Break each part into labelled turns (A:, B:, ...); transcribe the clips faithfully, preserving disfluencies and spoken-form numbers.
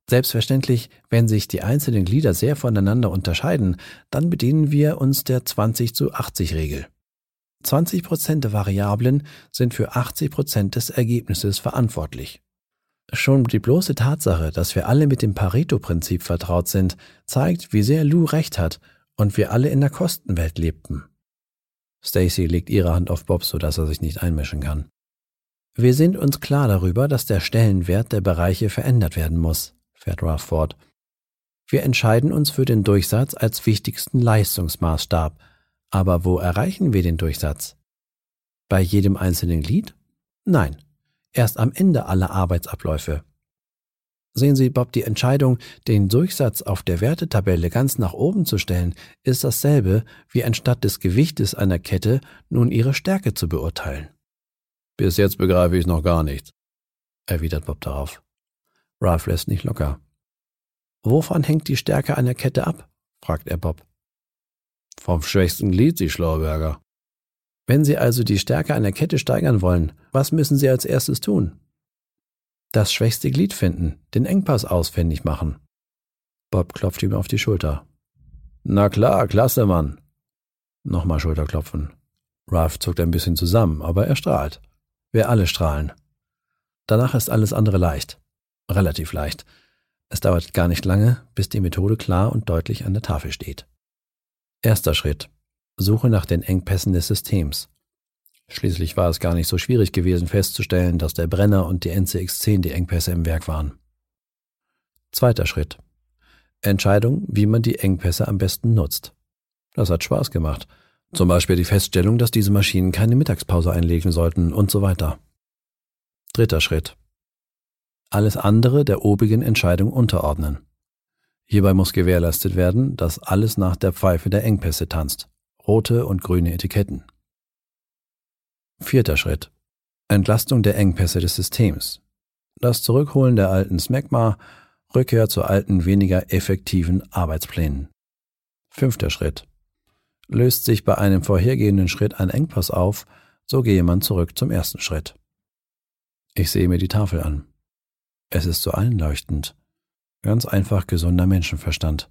A: Selbstverständlich, wenn sich die einzelnen Glieder sehr voneinander unterscheiden, dann bedienen wir uns der zwanzig zu achtzig Regel. zwanzig Prozent der Variablen sind für achtzig Prozent des Ergebnisses verantwortlich. Schon die bloße Tatsache, dass wir alle mit dem Pareto-Prinzip vertraut sind, zeigt, wie sehr Lou recht hat und wir alle in der Kostenwelt lebten. Stacy legt ihre Hand auf Bob, sodass er sich nicht einmischen kann. Wir sind uns klar darüber, dass der Stellenwert der Bereiche verändert werden muss, fährt Ralph fort. Wir entscheiden uns für den Durchsatz als wichtigsten Leistungsmaßstab. Aber wo erreichen wir den Durchsatz? Bei jedem einzelnen Glied? Nein, erst am Ende aller Arbeitsabläufe. Sehen Sie, Bob, die Entscheidung, den Durchsatz auf der Wertetabelle ganz nach oben zu stellen, ist dasselbe, wie anstatt des Gewichtes einer Kette nun ihre Stärke zu beurteilen. Bis jetzt begreife ich noch gar nichts, erwidert Bob darauf. Ralph lässt nicht locker. Wovon hängt die Stärke einer Kette ab? Fragt er Bob. Vom schwächsten Glied, Sie Schlauberger. Wenn Sie also die Stärke einer Kette steigern wollen, was müssen Sie als erstes tun? Das schwächste Glied finden, den Engpass ausfindig machen. Bob klopft ihm auf die Schulter. Na klar, klasse, Mann. Nochmal Schulterklopfen. Ralph zuckt ein bisschen zusammen, aber er strahlt. Wir alle strahlen. Danach ist alles andere leicht. Relativ leicht. Es dauert gar nicht lange, bis die Methode klar und deutlich an der Tafel steht. Erster Schritt. Suche nach den Engpässen des Systems. Schließlich war es gar nicht so schwierig gewesen festzustellen, dass der Brenner und die N C X zehn die Engpässe im Werk waren. Zweiter Schritt. Entscheidung, wie man die Engpässe am besten nutzt. Das hat Spaß gemacht. Zum Beispiel die Feststellung, dass diese Maschinen keine Mittagspause einlegen sollten und so weiter. Dritter Schritt. Alles andere der obigen Entscheidung unterordnen. Hierbei muss gewährleistet werden, dass alles nach der Pfeife der Engpässe tanzt. Rote und grüne Etiketten. Vierter Schritt. Entlastung der Engpässe des Systems. Das Zurückholen der alten Smegma, Rückkehr zu alten, weniger effektiven Arbeitsplänen. Fünfter Schritt. Löst sich bei einem vorhergehenden Schritt ein Engpass auf, so gehe man zurück zum ersten Schritt. Ich sehe mir die Tafel an. Es ist so einleuchtend. Ganz einfach gesunder Menschenverstand.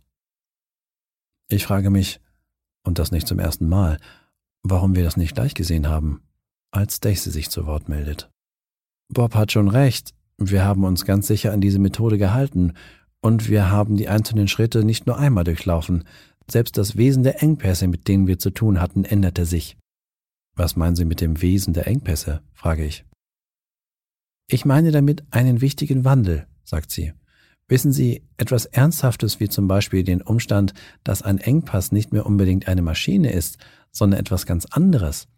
A: Ich frage mich, und das nicht zum ersten Mal, warum wir das nicht gleich gesehen haben, als Stacy sich zu Wort meldet. Bob hat schon recht, wir haben uns ganz sicher an diese Methode gehalten und wir haben die einzelnen Schritte nicht nur einmal durchlaufen. Selbst das Wesen der Engpässe, mit denen wir zu tun hatten, änderte sich. Was meinen Sie mit dem Wesen der Engpässe? Frage ich. Ich meine damit einen wichtigen Wandel, sagt sie. Wissen Sie, etwas Ernsthaftes wie zum Beispiel den Umstand, dass ein Engpass nicht mehr unbedingt eine Maschine ist, sondern etwas ganz anderes.